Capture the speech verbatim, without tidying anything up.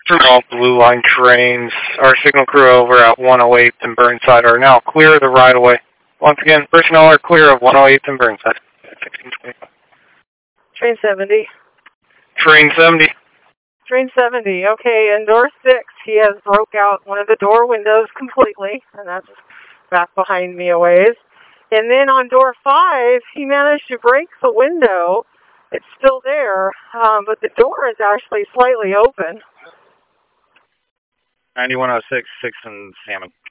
From all Blue Line trains, our signal crew over at one oh eighth and Burnside are now clear of the right-of-way. Once again, personnel are clear of one oh eighth and Burnside. sixteen twenty-five. Train seventy. Train seventy. Train seventy, okay, in door six, he has broke out one of the door windows completely, and that's back behind me a ways. And then on door five, he managed to break the window. It's still there, um, but the door is actually slightly open. ninety-one oh six, six and Salmon.